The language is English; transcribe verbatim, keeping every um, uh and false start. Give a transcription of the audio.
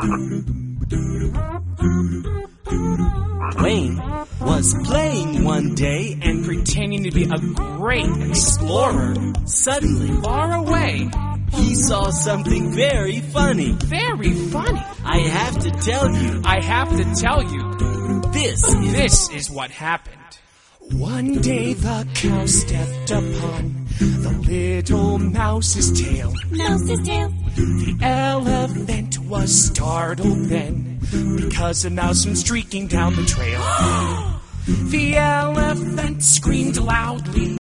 Wayne was playing one day and pretending to be a great explorer. Suddenly, Far away. he saw something very funny. Very funny. I have to tell you, I have to tell you, this is... this is what happened. One day the cow stepped upon the little mouse's tail. Mouse's tail. The elephant was startled then, because a mouse went streaking down the trail. The elephant screamed loudly.